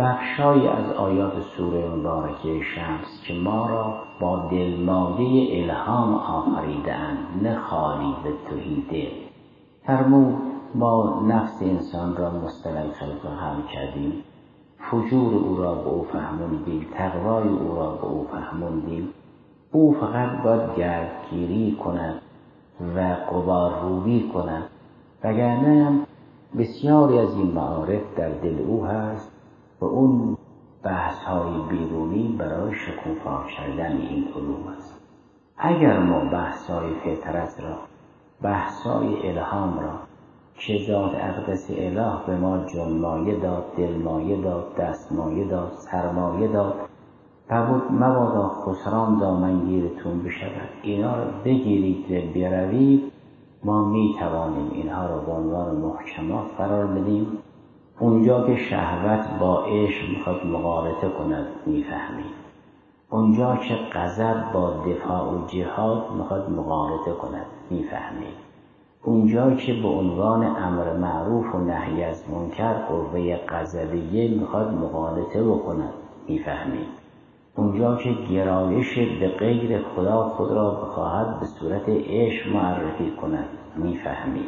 بخشایی از آیات سوره مبارکه شمس که ما را با دلمایه الهام آفریده‌اند، نه خالی و تهی دل. فرمود ما نفس انسان را مستقل خلق هم کردیم، فجور او را به او فهموندیم، تقوای او را به او فهموندیم. او فقط باید گردگیری کند و غبارروبی کند، وگرنه بسیاری از این معارف در دل او هست و اون بحث‌های بیرونی برای شکوفا کردن این علوم است. اگر ما بحث‌های فطرت را، بحث‌های الهام را که ذات اقدس اله به ما جنمایه داد، دلمایه داد، دستمایه داد، سرمایه داد، مبادا خسران دامنگیرتون بشود، اینا را بگیرید و بروید، ما می توانیم اینها را به عنوان محکمات قرار بدیم. اونجا که شهوت با عشق میخواد مغالطه کند میفهمیم، اونجا که غضب با دفاع و جهاد میخواد مغالطه کند میفهمیم، اونجا که به عنوان امر معروف و نهی از منکر قوه غضبیه میخواد مغالطه بکند میفهمیم، اونجا که گرایش به غیر خدا خود را بخواهد به صورت عشق معرفی کند میفهمیم،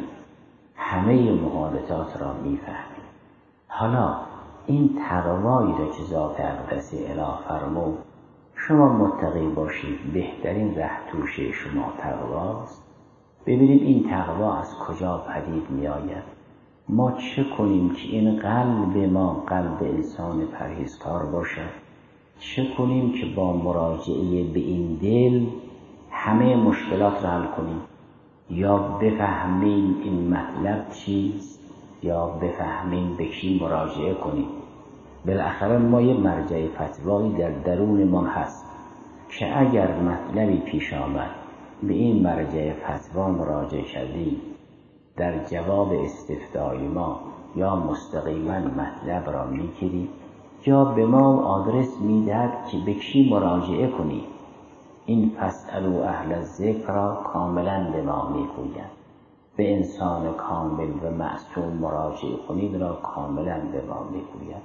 همه مغالطات را میفهمیم. حالا این تقوایی را که ذات اقدس اله فرمود شما متقی باشید، بهترین ره توشه شما تقواست. ببینیم این تقوا از کجا پدید می آید. ما چه کنیم که این قلب ما قلب انسان پرهیزکار باشد؟ چه کنیم که با مراجعه به این دل همه مشکلات را حل کنیم؟ یا بفهمیم این مطلب چیست، یا بفهمیم به کی مراجعه کنیم. بالاخره ما یه مرجع فتوایی در درونمان هست که اگر مطلبی پیش آمد به این مرجع فتوا مراجعه کردیم، در جواب استفتای ما یا مستقیما مطلب را میگیریم یا به ما آدرس میدهد که به کی مراجعه کنیم. این فاسألوا اهل الذکر را کاملا به ما میگوید. به انسان کامل و معصوم مراجعه کنید را کاملا به ما میگوید.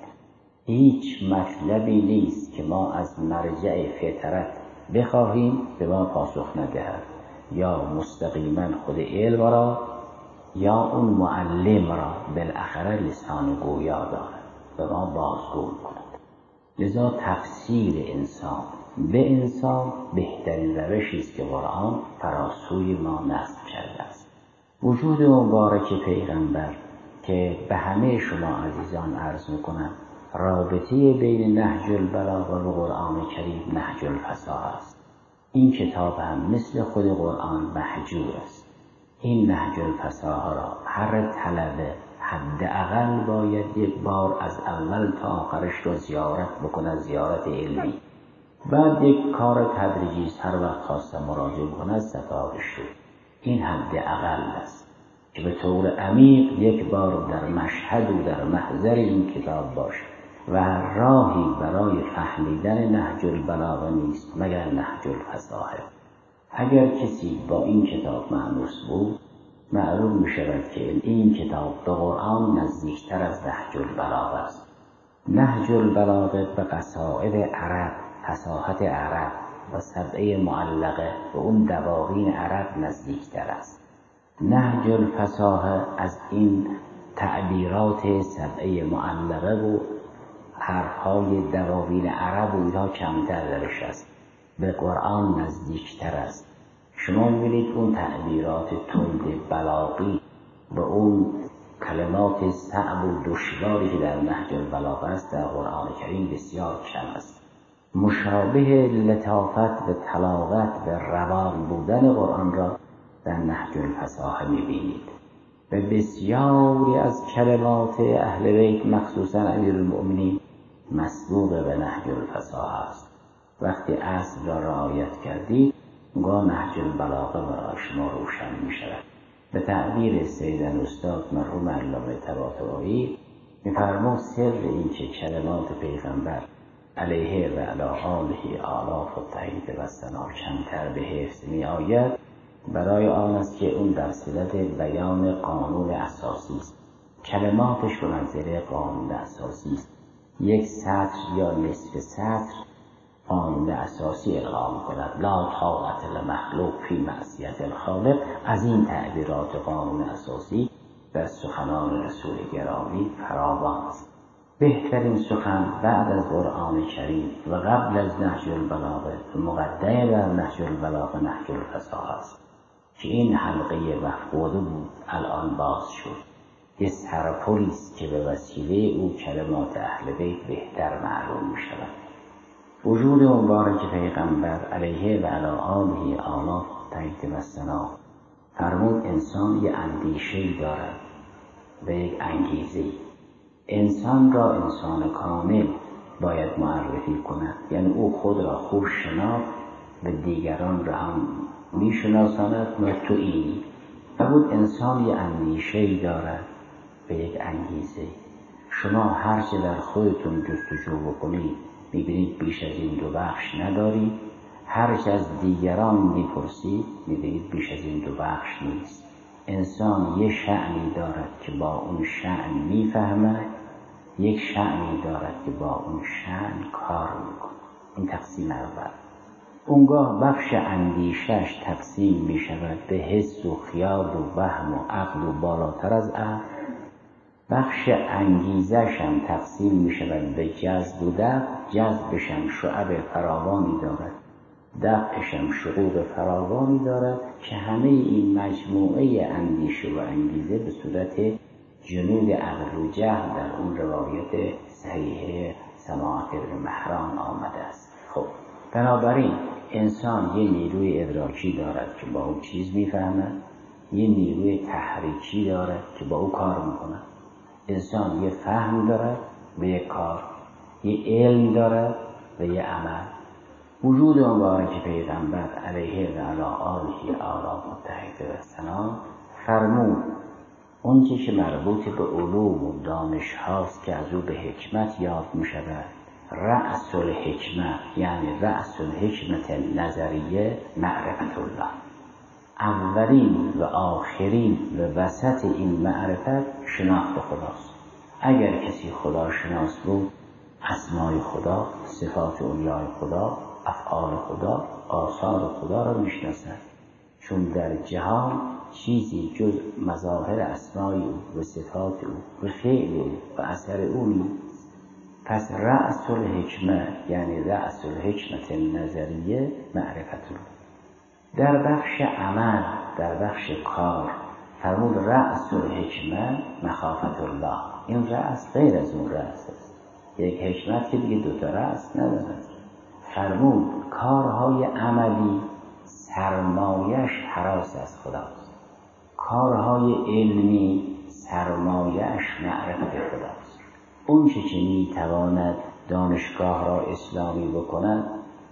هیچ مطلبی نیست که ما از مرجع فطرت بخواهیم به ما پاسخ ندهد، یا مستقیما خود علم را یا اون معلم را بالاخره لسان گویا دارد به ما بازگو کند. لذا تفسیر انسان به انسان بهترین روشی است که قرآن فراسوی ما نصب کرده است. وجود مبارک پیغمبر که به همه شما عزیزان عرض میکنم رابطه بین نهج البلاغه و قرآن کریم نهج الفصاحه است. این کتاب هم مثل خود قرآن مهجور است. این نهج الفصاحه را هر طلبه حداقل باید یک بار از اول تا آخرش رو زیارت بکنه، زیارت علمی. بعد یک کار تدریجی هر وقت خواستم مراجعه کنه سفارش شد. این حداقل است که به طور عمیق یک بار در مشهد و در محضر این کتاب باشد و راهی برای فهمیدن نهج البلاغه نیست مگر نهج الفصاحه. اگر کسی با این کتاب مانوس بود معلوم می شود که این کتاب به قرآن نزدیکتر از نهج البلاغه است. نهج البلاغه به قصائد عرب، فصاحت عرب و سبعه معلقه و اون دواوین عرب نزدیکتر است. نهج الفصاحه از این تعبیرات سبعه معلقه و حرفهای دواوین عرب و اینها کمتر درش است، به قرآن نزدیکتر است. شما می‌بینید اون تعبیرات تند بلاغی و اون کلمات صعب و دشواری که در نهج البلاغه است در قرآن کریم بسیار کم است. مشابه لطافت و طلاقت و روان بودن قرآن را در نهج الفصاحه می‌بینید. و بسیاری از کلمات اهل بیت مخصوصا امیرالمؤمنین مسبوق به نهج الفصاحه است. وقتی اصل را رعایت کردید گاه نهج البلاغه برای شما روشن می شود. به تعبیر سیدن استاد مرحوم علامه طباطبایی می‌فرمود سر این که کلمات پیغمبر علیه و علی آله آلاف و تحیید و ثنا کمتر به حفظ می آید برای آن است که اون در صورت بیان قانون اساسی است. کلماتش به منزله قانون اساسی است. یک سطر یا نصف سطر قانون اساسی القا می‌کند: لا طاعة لمخلوق فی معصیة الخالق. از این تعبیرات قانون اساسی در سخنان رسول گرامی فراوان است. بهترین سخن بعد از قرآن کریم و قبل از نهج البلاغه و مقدمه بر نهج البلاغه نهج الفصاحه است که این حلقه مفقوده بود الان باز شد. یه سرپلی است که به وسیله او کلمات اهل بیت بهتر معلوم می شود. وجود مبارک پیغمبر علیه و علی آله آلاف تایید و ثنا فرمود انسان یه اندیشه‌ای دارد و یک انگیزه. انسان را انسان کامل باید معرفی کند، یعنی او خود را خوب شناخت و دیگران را هم می شناساند و تو اینی. فرمود انسان یه اندیشه‌ای دارد و یک انگیزه. شما هر چه در خودتون جستجو بکنید میبینید بیش از این دو بخش ندارید، هر چه از دیگران میپرسید میبینید بیش از این دو بخش نیست. انسان یک شأنی دارد که با اون شأن میفهمد، یک شأنی دارد که با اون شأن کار میکنه. این تقسیم اول. اونگاه بخش اندیشش تقسیم میشود به حس و خیال و وهم و عقل و بالاتر از عقل. بخش انگیزش هم تقسیم می شود به جذب و دفع. جذبش هم شعب فراوانی دارد، دفعش هم شعوب فراوانی دارد که همه این مجموعه اندیشه و انگیزه به صورت جنود عقل و جهل در اون روایت صحیح سماعت ابن مهران آمده است. خب بنابراین انسان یه نیروی ادراکی دارد که با اون چیز می فهمد، یه نیروی تحریکی دارد که با او کار می کند. انسان یه فهم دارد و یه کار، یه علم دارد و یه عمل. وجود مبارک پیغمبر علیه و علی آله آلاف متحده و ثنا فرمود اون که مربوط به علوم و دانش هاست که از او به حکمت یاد می شود، رأس الحکمت یعنی رأس الحکمت نظریه معرفت الله. اولین و آخرین و وسط این معرفت شناخت خداست. اگر کسی خدا شناس بود اسمای خدا، صفات اولیای خدا، افعال خدا، آثار خدا را میشناسد، چون در جهان چیزی جز مظاهر اسمای او و صفات او و فعل او و اثر او نیست. پس رأس الحکمت یعنی رأس الحکمت نظریه معرفت الله. در بخش عمل، در بخش کار فرمود رأس الحکمت مخافت الله. این رأس غیر از اون رأس است. یک حکمت که دیگه دوتا رأس ندارد. فرمود کارهای عملی سرمایش هراس از خداست، کارهای علمی سرمایش معرفت خداست. اون که میتواند دانشگاه را اسلامی بکند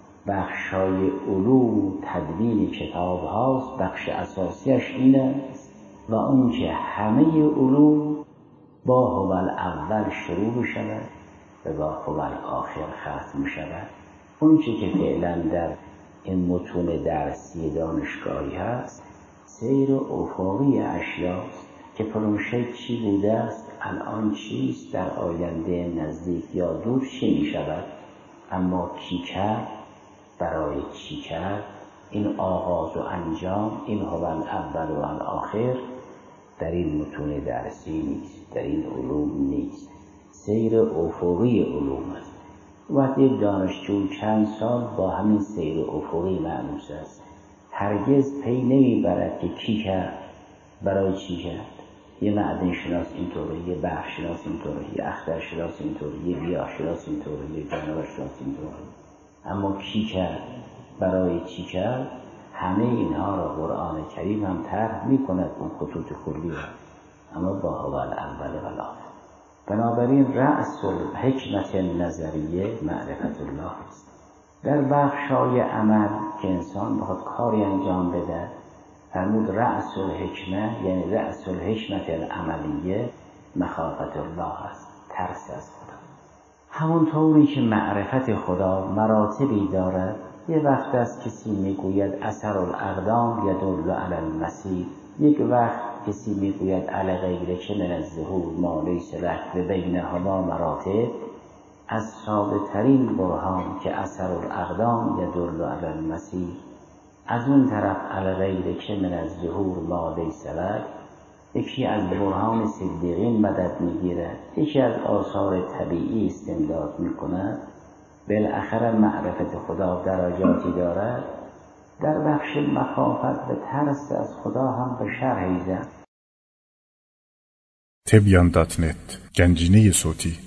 بخشای علوم تدوین کتاب هاست، بخش اساسیش این است. و اون که همه علوم با هو الاول شروع بشود و با هو الاخر ختم شود. اون که فعلا در این متون درسی دانشگاهی هست سیر افقی اشیاست که پرونشه چی بوده است، الان چیست، در آینده نزدیک یا دور چی می شود. اما کی کرد، برای چی کرد، این آغاز و انجام، این هو الاول و الاخر در این متون درسی نیست، در این علوم نیست. سیر افقی علوم است. وقتی دانشجو چند سال با همین سیر افقی معنوس است، هرگز پی نمیبرد که کی کرد، برای چی کرد. یه معدن شناس اینطوره، یه برق شناس اینطوره، یه اختر شناس اینطوره، یه گیاه شناس اینطوره، یه جانور شناس اینطوره. اما کی کرد، برای چی کرد، همه اینها را قرآن کریم هم طرح می‌کند اون خطوط کلی را، اما با هو الاول و الاخر. بنابراین رأس الحکمت نظریه معرفت الله است. در بخشای عمل که انسان بخواد کاری انجام بده فرمود رأس الحکمت یعنی رأس الحکمت العملیه مخافت الله است، ترس از خدا. همونطوری که معرفت خدا مراتبی دارد، یه وقت است کسی میگوید اثر الاقدام یدل علی المسیر، یک وقت کسی میگوید علی غیرک من الظهور ما لیس لک و بینهما مراتب، از ساده ترین برهان که اثر الاقدام یدل علی المسیح، از اون طرف الغیر که من از ظهور ما لیس لک، یکی از برهان صدیقین مدد میگیرد، یکی از آثار طبیعی استمداد میکند. بالاخره معرفت خدا درجاتی دارد. در بخش مخافت و ترس از خدا هم به شرح ایزن. تبیان.net گنجینه صوتی